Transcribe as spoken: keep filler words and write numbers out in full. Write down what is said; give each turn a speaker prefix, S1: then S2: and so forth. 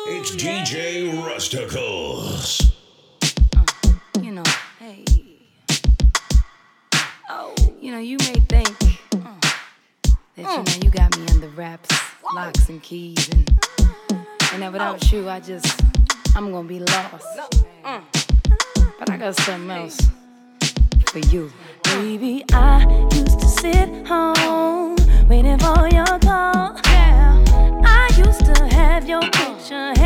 S1: It's D J Rusticles.
S2: Uh, you know, hey. Oh, you know, you may think uh, that, you know, you got me under wraps, locks and keys, and, and that without you, I just, I'm gonna be lost. But I got something else for you.
S3: Baby, I used to sit home waiting for your call. Yeah, I used to have your picture